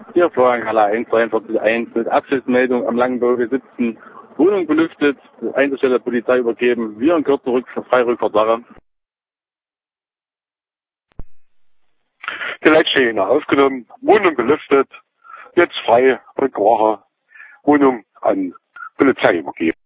Hier Florian Haller 143.1 mit Abschlussmeldung am Langenburger 17. Wohnung belüftet, Einsatzstelle der Polizei übergeben. Wir in Kürze Freirückfahrtsache. Die Leitstelle aufgenommen, Wohnung belüftet, jetzt frei und Wohnung an Polizei übergeben.